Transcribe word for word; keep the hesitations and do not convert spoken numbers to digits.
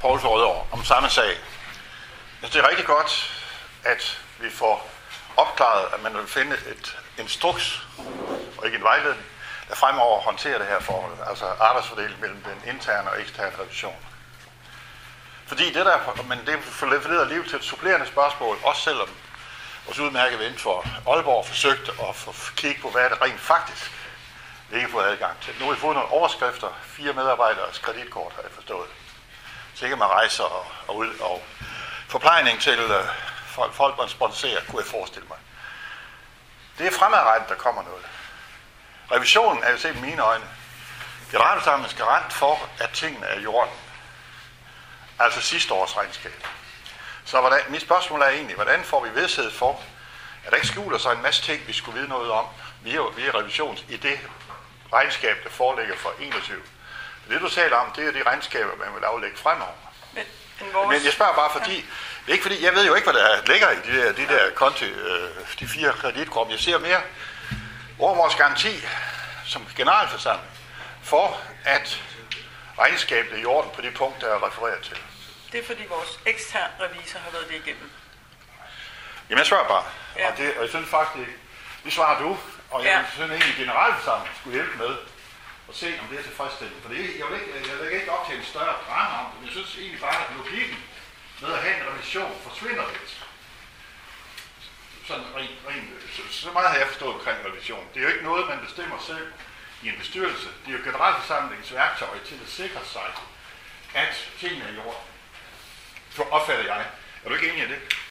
Poul fra Rødovre om samme sag. Det er rigtig godt, at vi får opklaret, at man vil finde et instruks, og ikke en vejledning, der fremover håndterer det her forhold, altså arbejdsfordeling mellem den interne og eksterne revision. Fordi det der, men det forleder liv til et supplerende spørgsmål, også selvom vores udmærkede ven for Aalborg forsøgte at få kigge på, hvad det rent faktisk vi ikke har fået adgang til. Nu har vi fået nogle overskrifter, fire medarbejderes kreditkort, har jeg forstået. Så ikke man rejser og, og, ud, og forplejning til uh, folk, folk, man sponsorerer, kunne jeg forestille mig. Det er fremadrettet, der kommer noget. Revisionen er jo set i mine øjne generalforsamlingens garant for, at tingene er i orden. Altså sidste års regnskab. Så hvordan, mit spørgsmål er egentlig, hvordan får vi vidsthed for, at der ikke skjuler sig en masse ting, vi skulle vide noget om via, via revisions i det regnskab, der foreligger for enogtyve. Det du taler om, det er de regnskaber, man vil aflægge fremover. Men, men, vores... men jeg spørger bare fordi, ja. det er ikke fordi, jeg ved jo ikke, hvad der ligger i de der, de der konti, øh, de fire kreditkort. Jeg ser mere over vores garanti som generalforsamling for, at regnskabet er i orden på de punkter, der er refereret til. Det er fordi vores ekstern revisor har været det igennem. Jamen jeg spørger bare, ja. og, det, og jeg synes faktisk, det svarer du, og jeg ja. synes egentlig, at generalforsamlingen skulle hjælpe med at se, om det er tilfredsstillende. For det, jeg vil ikke, jeg vil ikke op til en større drama om det, men jeg synes egentlig bare, at logikken med at have en revision forsvinder lidt. Sådan rent, rent, så, så meget har jeg forstået omkring revision. Det er jo ikke noget, man bestemmer selv i en bestyrelse. Det er jo generalforsamlingens værktøj til at sikre sig, at tingene er i orden. Så opfatter jeg. Er du ikke enig i det?